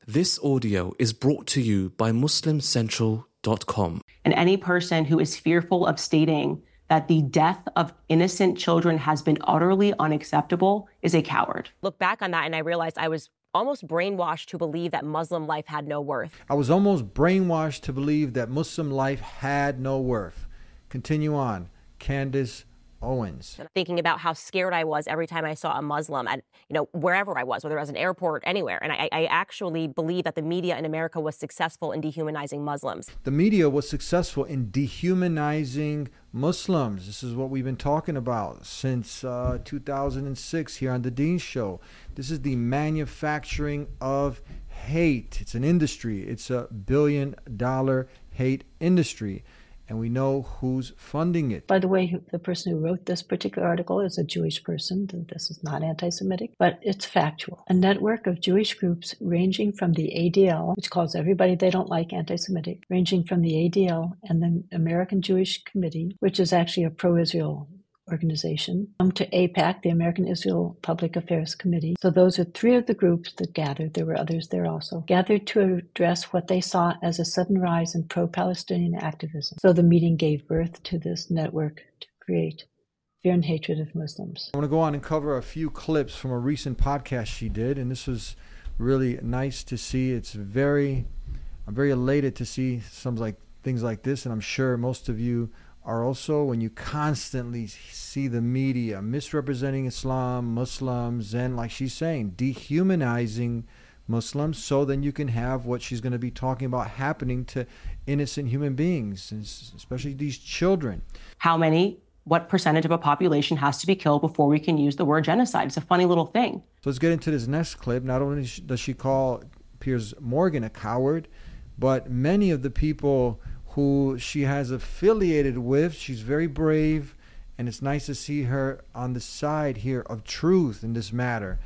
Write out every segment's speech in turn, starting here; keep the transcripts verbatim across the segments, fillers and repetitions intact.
This audio is brought to you by Muslim Central dot com. And any person who is fearful of stating that the death of innocent children has been utterly unacceptable is a coward. Look back on that and I realized I was almost brainwashed to believe that Muslim life had no worth. I was almost brainwashed to believe that Muslim life had no worth. Continue on. Candace Owens. Thinking about how scared I was every time I saw a Muslim at, you know, wherever I was, whether it was an airport, anywhere. And I, I actually believe that the media in America was successful in dehumanizing Muslims. The media was successful in dehumanizing Muslims. This is what we've been talking about since uh, two thousand six here on The Dean Show. This is the manufacturing of hate. It's an industry. It's a billion dollar hate industry. And we know who's funding it. By the way, the person who wrote this particular article is a Jewish person. This is not anti-Semitic, but it's factual. A network of Jewish groups ranging from the A D L, which calls everybody they don't like anti-Semitic, ranging from the A D L and the American Jewish Committee, which is actually a pro-Israel organization, um, to AIPAC, the American Israel Public Affairs Committee. So those are three of the groups that gathered. There were others there also. Gathered to address what they saw as a sudden rise in pro-Palestinian activism. So the meeting gave birth to this network to create fear and hatred of Muslims. I want to go on and cover a few clips from a recent podcast she did, and this was really nice to see. It's very, I'm very elated to see some like things like this, and I'm sure most of you are also, when you constantly see the media misrepresenting Islam, Muslims, and like she's saying, dehumanizing Muslims, so then you can have what she's going to be talking about happening to innocent human beings, especially these children. How many, what percentage of a population has to be killed before we can use the word genocide? It's a funny little thing. So let's get into this next clip. Not only does she call Piers Morgan a coward, but many of the people who she has affiliated with, she's very brave, and it's nice to see her on the side here of truth in this matter.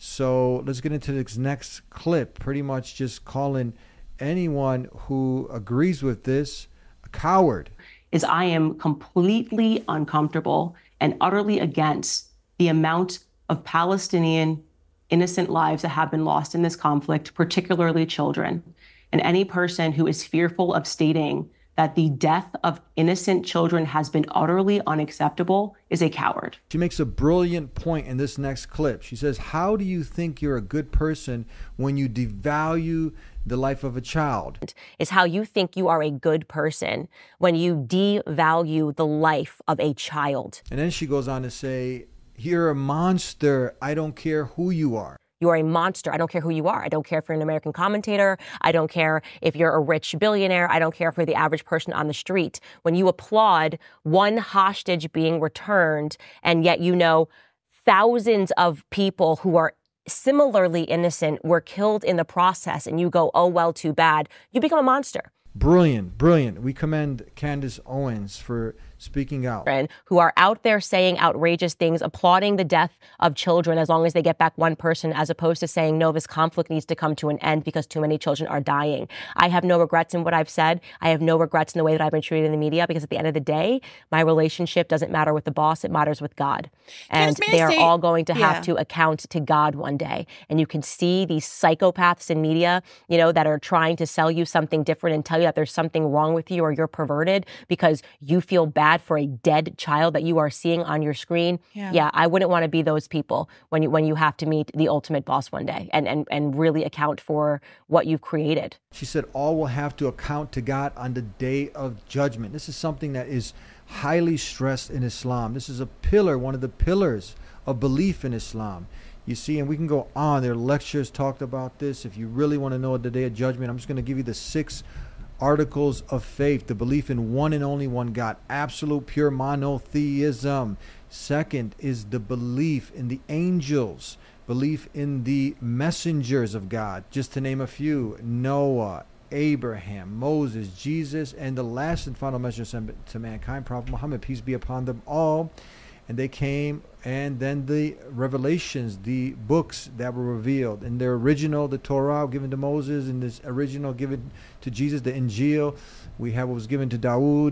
So let's get into this next clip, pretty much just calling anyone who agrees with this a coward. Is I am completely uncomfortable and utterly against the amount of Palestinian innocent lives that have been lost in this conflict, particularly children. And any person who is fearful of stating that the death of innocent children has been utterly unacceptable is a coward. She makes a brilliant point in this next clip. She says, how do you think you're a good person when you devalue the life of a child? Is how you think you are a good person when you devalue the life of a child. And then she goes on to say, you're a monster. I don't care who you are. You are a monster. I don't care who you are. I don't care if you're an American commentator. I don't care if you're a rich billionaire. I don't care if you're the average person on the street. When you applaud one hostage being returned, and yet you know thousands of people who are similarly innocent were killed in the process, and you go, oh, well, too bad, you become a monster. Brilliant, brilliant. We commend Candace Owens for speaking out. Who are out there saying outrageous things, applauding the death of children as long as they get back one person, as opposed to saying, no, this conflict needs to come to an end because too many children are dying. I have no regrets in what I've said. I have no regrets in the way that I've been treated in the media, because at the end of the day, my relationship doesn't matter with the boss, it matters with God. And Candace, they are say, all going to yeah. have to account to God one day. And you can see these psychopaths in media, you know, that are trying to sell you something different and tell you that there's something wrong with you or you're perverted because you feel bad for a dead child that you are seeing on your screen. Yeah, yeah I wouldn't want to be those people when you when you have to meet the ultimate boss one day and, and, and really account for what you've created. She said all will have to account to God on the day of judgment. This is something that is highly stressed in Islam. This is a pillar, one of the pillars of belief in Islam. You see, and we can go on. There are lectures talked about this. If you really want to know the day of judgment, I'm just going to give you the six articles of faith. The belief in one and only one God, absolute pure monotheism. Second is the belief in the angels, belief in the messengers of God, just to name a few: Noah, Abraham, Moses, Jesus, and the last and final messenger to mankind, Prophet Muhammad, peace be upon them all. And they came, and then the revelations, the books that were revealed in their original, the Torah given to Moses, and this original given to Jesus, the Injil. We have what was given to Dawood,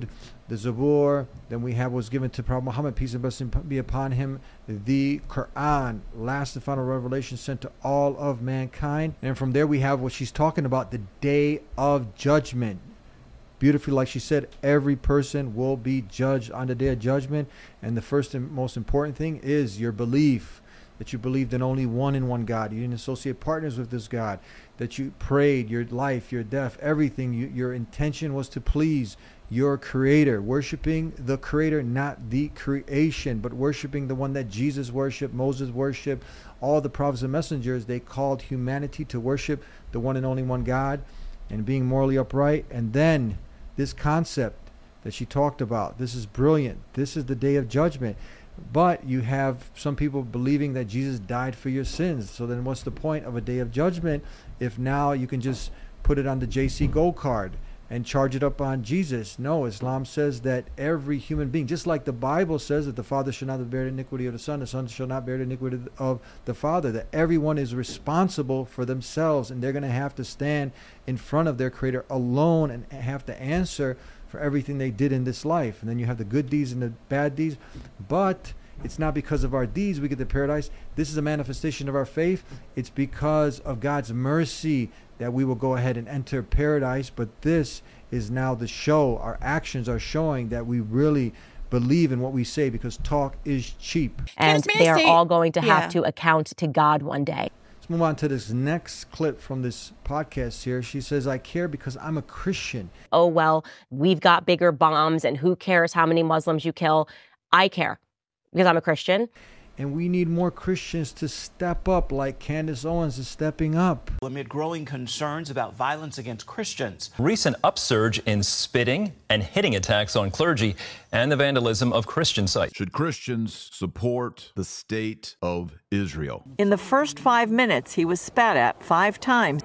the Zabur. Then we have what's given to Prophet Muhammad, peace and blessing be upon him, the Quran, last and final revelation sent to all of mankind. And from there we have what she's talking about, the day of judgment. Beautifully, like she said, every person will be judged on the day of judgment. And the first and most important thing is your belief, that you believed in only one and one God. You didn't associate partners with this God. That you prayed, your life, your death, everything, you, your intention was to please your Creator. Worshiping the Creator, not the creation, but worshiping the one that Jesus worshiped, Moses worshiped, all the prophets and messengers. They called humanity to worship the one and only one God and being morally upright. And then this concept that she talked about, this is brilliant. This is the day of judgment. But you have some people believing that Jesus died for your sins. So then what's the point of a day of judgment if now you can just put it on the J C Gold card and charge it up on Jesus? No, Islam says that every human being, just like the Bible says that the Father shall not bear the iniquity of the Son, the Son shall not bear the iniquity of the Father, that everyone is responsible for themselves, and they're going to have to stand in front of their Creator alone and have to answer for everything they did in this life. And then you have the good deeds and the bad deeds. But it's not because of our deeds we get to paradise. This is a manifestation of our faith. It's because of God's mercy that we will go ahead and enter paradise. But this is now the show. Our actions are showing that we really believe in what we say, because talk is cheap. And Yes, may I they are say- all going to yeah. have to account to God one day. Let's move on to this next clip from this podcast here. She says, I care because I'm a Christian. Oh, well, we've got bigger bombs and who cares how many Muslims you kill? I care because I'm a Christian. And we need more Christians to step up like Candace Owens is stepping up. Amid growing concerns about violence against Christians. Recent upsurge in spitting and hitting attacks on clergy and the vandalism of Christian sites. Should Christians support the state of Israel? In the first five minutes, he was spat at five times.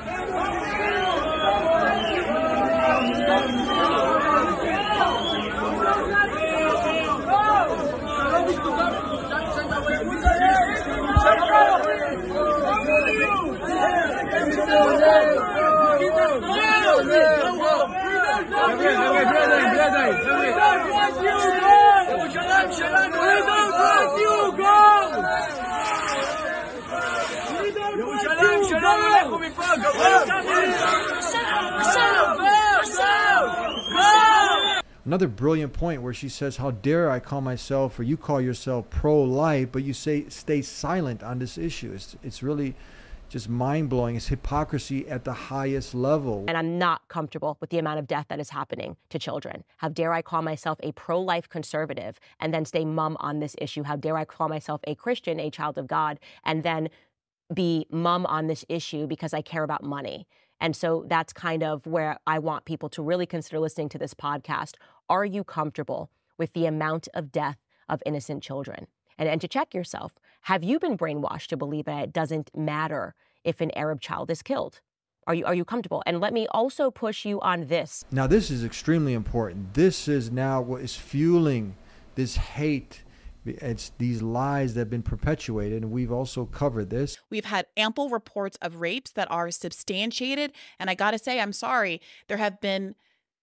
Another brilliant point where she says, how dare I call myself, or you call yourself pro-life, but you say stay silent on this issue. It's, it's really just mind-blowing. It's hypocrisy at the highest level. And I'm not comfortable with the amount of death that is happening to children. How dare I call myself a pro-life conservative and then stay mum on this issue? How dare I call myself a Christian, a child of God, and then be mum on this issue because I care about money? And so that's kind of where I want people to really consider listening to this podcast. Are you comfortable with the amount of death of innocent children? And, and to check yourself, have you been brainwashed to believe that it doesn't matter if an Arab child is killed? Are you, are you comfortable? And let me also push you on this. Now, this is extremely important. This is now what is fueling this hate. It's these lies that have been perpetuated, and we've also covered this. We've had ample reports of rapes that are substantiated. And I got to say, I'm sorry, there have been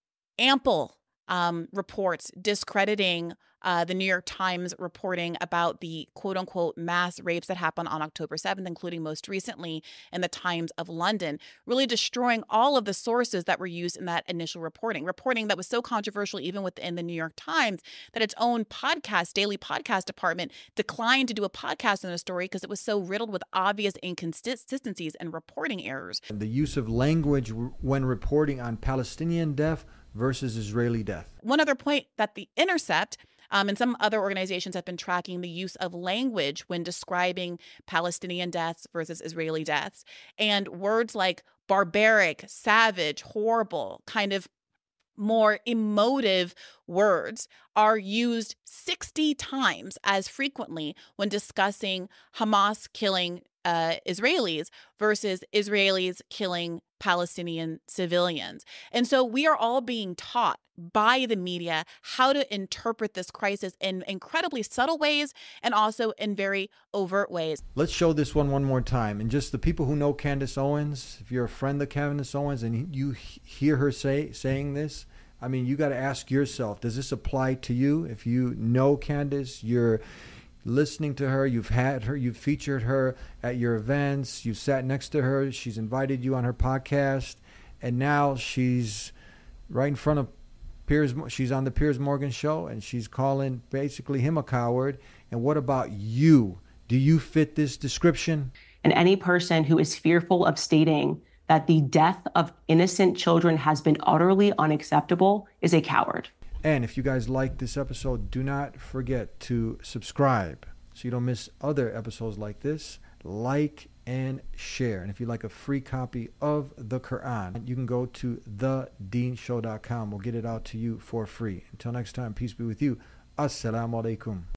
ample um, reports discrediting uh, the New York Times reporting about the quote unquote mass rapes that happened on October seventh, including most recently in the Times of London, really destroying all of the sources that were used in that initial reporting, reporting that was so controversial even within the New York Times that its own podcast, daily podcast department declined to do a podcast on the story because it was so riddled with obvious inconsistencies and reporting errors. The use of language when reporting on Palestinian death versus Israeli death. One other point that The Intercept Um, and some other organizations have been tracking the use of language when describing Palestinian deaths versus Israeli deaths. And words like barbaric, savage, horrible, kind of more emotive words are used sixty times as frequently when discussing Hamas killing uh, Israelis versus Israelis killing Palestinian civilians. And so we are all being taught by the media how to interpret this crisis in incredibly subtle ways and also in very overt ways. Let's show this one one more time. And just the people who know Candace Owens, if you're a friend of Candace Owens and you hear her say saying this, I mean, you got to ask yourself, does this apply to you? If you know Candace, you're listening to her, you've had her, you've featured her at your events, you've sat next to her, she's invited you on her podcast, and now she's right in front of Piers, she's on the Piers Morgan show, and she's calling basically him a coward. And what about you? Do you fit this description? And any person who is fearful of stating that the death of innocent children has been utterly unacceptable is a coward. And if you guys like this episode, do not forget to subscribe so you don't miss other episodes like this. Like and share. And if you'd like a free copy of the Quran, you can go to the deen show dot com. We'll get it out to you for free. Until next time, peace be with you. Assalamu alaikum.